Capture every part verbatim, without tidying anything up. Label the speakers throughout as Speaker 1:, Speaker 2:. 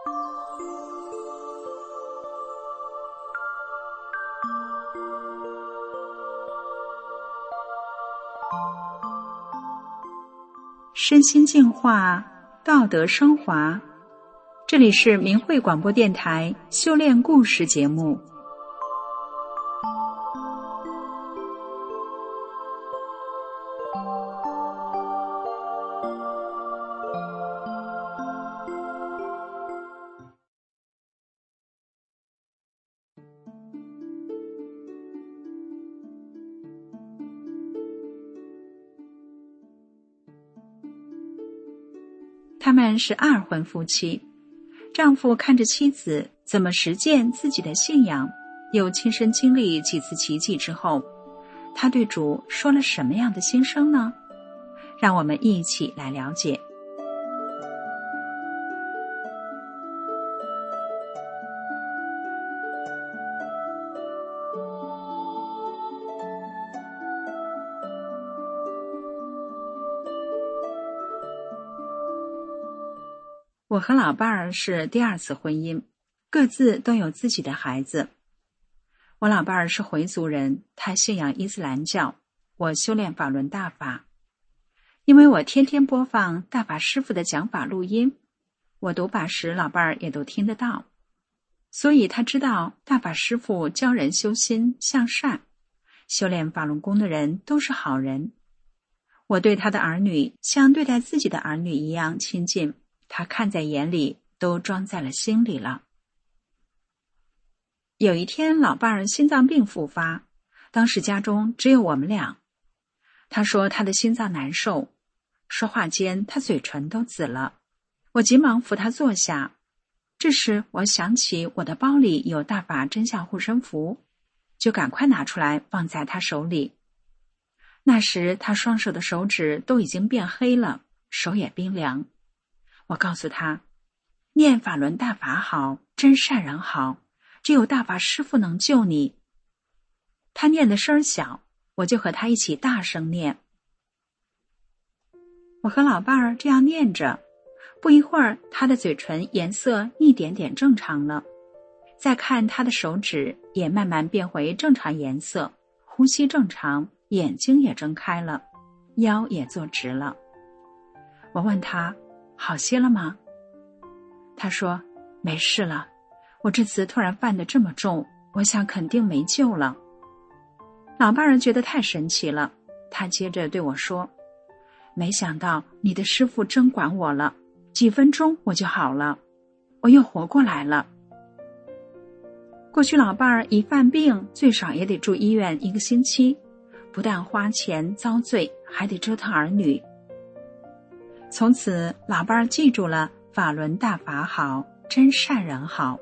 Speaker 1: 身心净化，道德升华。这里是明慧广播电台修炼故事节目。他们是二婚夫妻，丈夫看着妻子怎么实践自己的信仰，又亲身经历几次奇迹之后，他对主说了什么样的心声呢？让我们一起来了解。我和老伴儿是第二次婚姻，各自都有自己的孩子。我老伴儿是回族人，他信仰伊斯兰教，我修炼法轮大法。因为我天天播放大法师父的讲法录音，我读法时老伴儿也都听得到，所以他知道大法师父教人修心向善，修炼法轮功的人都是好人。我对他的儿女像对待自己的儿女一样亲近，他看在眼里，都装在了心里了。有一天，老伴儿心脏病复发，当时家中只有我们俩。他说他的心脏难受，说话间他嘴唇都紫了。我急忙扶他坐下。这时我想起我的包里有大法真相护身符，就赶快拿出来放在他手里。那时他双手的手指都已经变黑了，手也冰凉。我告诉他，念法轮大法好，真善人好，只有大法师父能救你。他念的声小，我就和他一起大声念。我和老伴儿这样念着，不一会儿他的嘴唇颜色一点点正常了，再看他的手指也慢慢变回正常颜色，呼吸正常，眼睛也睁开了，腰也坐直了。我问他好些了吗？他说没事了，我这次突然犯得这么重，我想肯定没救了。老伴儿觉得太神奇了，他接着对我说，没想到你的师父真管我了，几分钟我就好了，我又活过来了。过去老伴儿一犯病最少也得住医院一个星期，不但花钱遭罪，还得折腾儿女。从此老伴儿记住了法轮大法好，真善人好。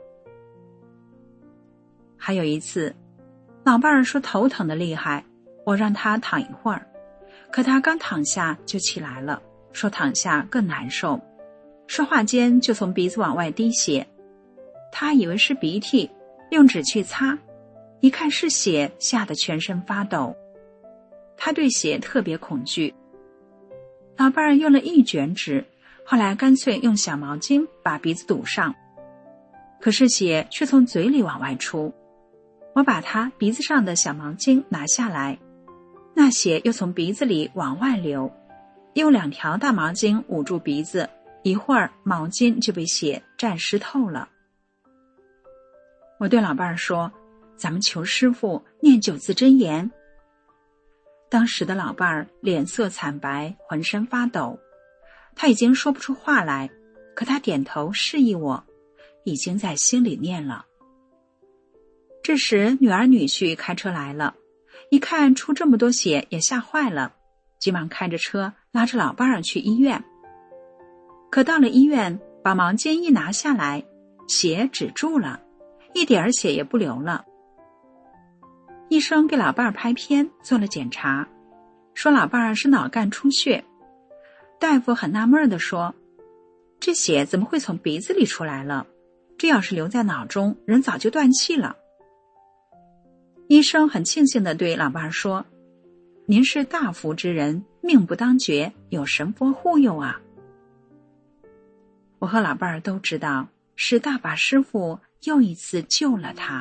Speaker 1: 还有一次，老伴儿说头疼的厉害，我让他躺一会儿，可他刚躺下就起来了，说躺下更难受，说话间就从鼻子往外滴血。他以为是鼻涕，用纸去擦，一看是血，吓得全身发抖。他对血特别恐惧。老伴儿用了一卷纸，后来干脆用小毛巾把鼻子堵上，可是血却从嘴里往外出。我把他鼻子上的小毛巾拿下来，那血又从鼻子里往外流，用两条大毛巾捂住鼻子，一会儿毛巾就被血沾湿透了。我对老伴儿说，咱们求师父念九字真言。当时的老伴儿脸色惨白，浑身发抖，他已经说不出话来，可他点头示意我，已经在心里念了。这时女儿女婿开车来了，一看出这么多血也吓坏了，急忙开着车拉着老伴儿去医院。可到了医院，把毛巾一拿下来，血止住了，一点血也不流了。医生给老伴儿拍片做了检查，说老伴儿是脑干出血。大夫很纳闷地说，这血怎么会从鼻子里出来了？这要是留在脑中，人早就断气了。医生很庆幸地对老伴儿说，您是大福之人，命不当绝，有神佛护佑啊。我和老伴儿都知道， 是大法师父又一次救了他。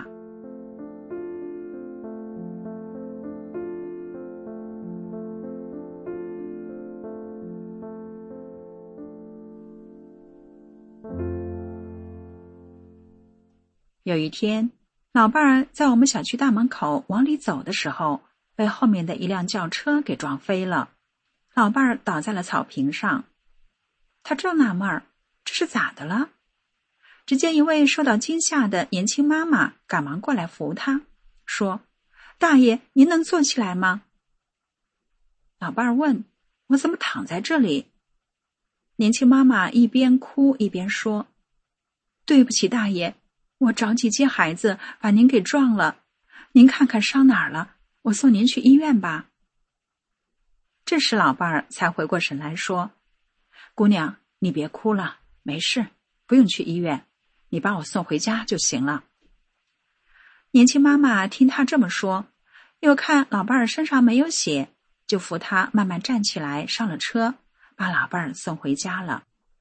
Speaker 1: 有一天，老伴儿在我们小区大门口往里走的时候，被后面的一辆轿车给撞飞了，老伴儿倒在了草坪上。他正纳闷儿，这是咋的了？只见一位受到惊吓的年轻妈妈赶忙过来扶他，说：大爷，您能坐起来吗？老伴儿问：我怎么躺在这里？年轻妈妈一边哭一边说：对不起大爷，我着急接孩子，把您给撞了，您看看伤哪儿了，我送您去医院吧。这时老伴儿才回过神来说：姑娘，你别哭了，没事，不用去医院，你把我送回家就行了。年轻妈妈听他这么说，又看老伴儿身上没有血，就扶他慢慢站起来上了车，把老伴儿送回家了。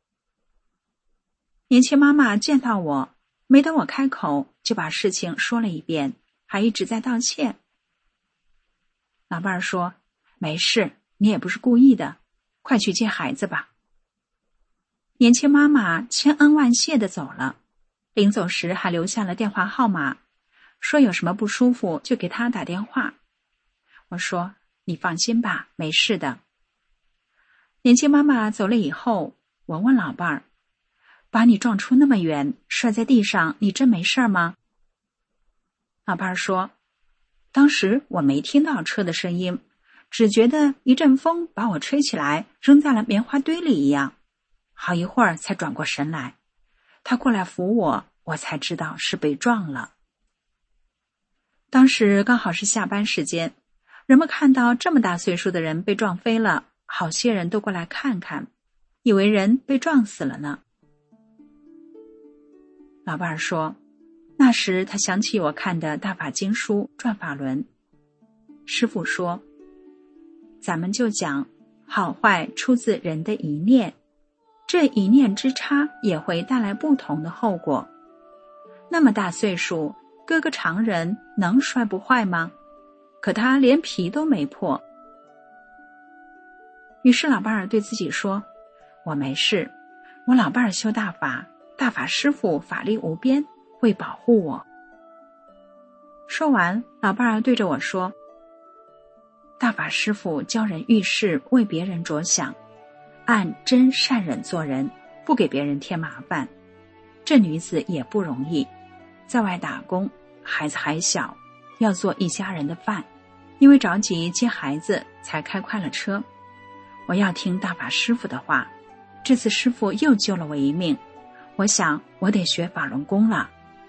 Speaker 1: 年轻妈妈见到我，没等我开口，就把事情说了一遍，还一直在道歉。老伴儿说：没事，你也不是故意的，快去接孩子吧。年轻妈妈千恩万谢地走了，临走时还留下了电话号码，说有什么不舒服就给她打电话。我说：你放心吧，没事的。年轻妈妈走了以后，我问老伴儿：把你撞出那么远，摔在地上，你真没事吗？老伴儿说：当时我没听到车的声音，只觉得一阵风把我吹起来，扔在了棉花堆里一样，好一会儿才转过神来。他过来扶我，我才知道是被撞了。当时刚好是下班时间，人们看到这么大岁数的人被撞飞了，好些人都过来看看，以为人被撞死了呢。老伴儿说，那时他想起我看的大法经书转法轮。师父说，咱们就讲好坏出自人的一念，这一念之差也会带来不同的后果。那么大岁数，搁个常人能摔不坏吗？可他连皮都没破。于是老伴儿对自己说，我没事，我老伴儿修大法，大法师父法力无边，会保护我。说完，老伴儿对着我说，大法师父教人遇事为别人着想，按真善忍做人，不给别人添麻烦。这女子也不容易，在外打工，孩子还小，要做一家人的饭，因为着急接孩子才开快了车。我要听大法师父的话，这次师父又救了我一命，我想我得学法轮功了。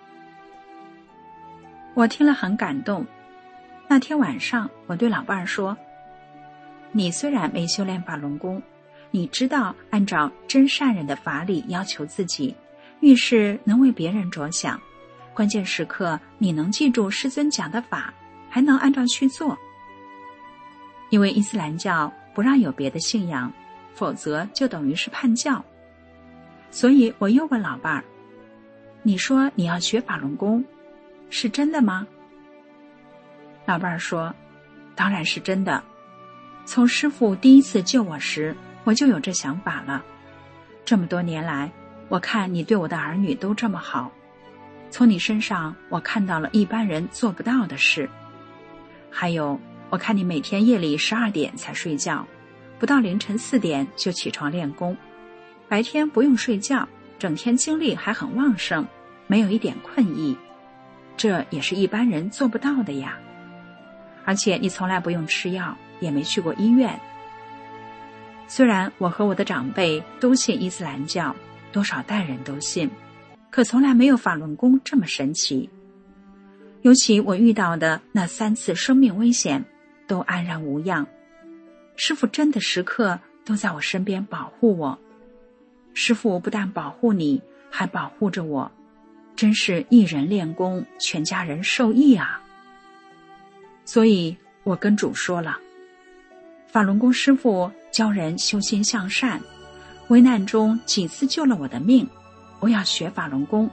Speaker 1: 我听了很感动。那天晚上我对老伴儿说，你虽然没修炼法轮功，你知道按照真善忍的法理要求自己，遇事能为别人着想，关键时刻你能记住师尊讲的法，还能按照去做。因为伊斯兰教不让有别的信仰，否则就等于是叛教。所以我又问老伴儿，你说你要学法轮功，是真的吗？老伴儿说，当然是真的。从师父第一次救我时，我就有这想法了。这么多年来，我看你对我的儿女都这么好，从你身上我看到了一般人做不到的事。还有，我看你每天夜里十二点才睡觉，不到凌晨四点就起床练功，白天不用睡觉，整天精力还很旺盛，没有一点困意，这也是一般人做不到的呀。而且你从来不用吃药，也没去过医院。虽然我和我的长辈都信伊斯兰教，多少代人都信，可从来没有法轮功这么神奇。尤其我遇到的那三次生命危险，都安然无恙。师父真的时刻都在我身边保护我。师父不但保护你，还保护着我，真是一人练功，全家人受益啊。所以我跟主说了，法轮功师父教人修心向善，危难中几次救了我的命， 我要学法轮功。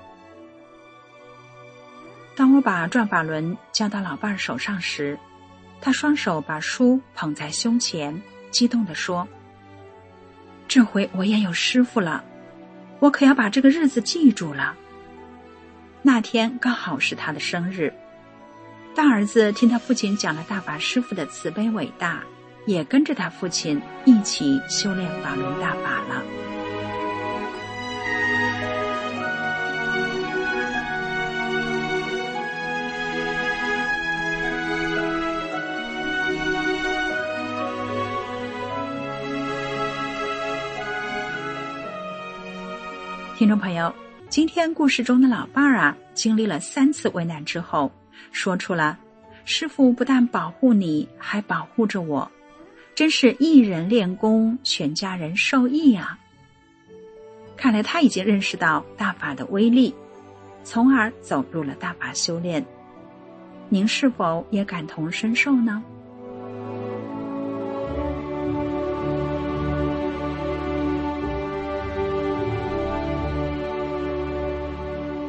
Speaker 1: 当我把转法轮交到老伴儿手上时，他双手把书捧在胸前，激动地说：这回我也有师父了，我可要把这个日子记住了。那天刚好是他的生日，大儿子听他父亲讲了大法师父的慈悲伟大，也跟着他父亲一起修炼法轮大法了。听众朋友，今天故事中的老伴儿啊，经历了三次危难之后，说出了师父不但保护你，还保护着我，真是一人练功，全家人受益啊。看来他已经认识到大法的威力，从而走入了大法修炼。您是否也感同身受呢？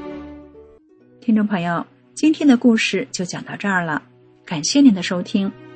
Speaker 1: 听众朋友，今天的故事就讲到这儿了，感谢您的收听，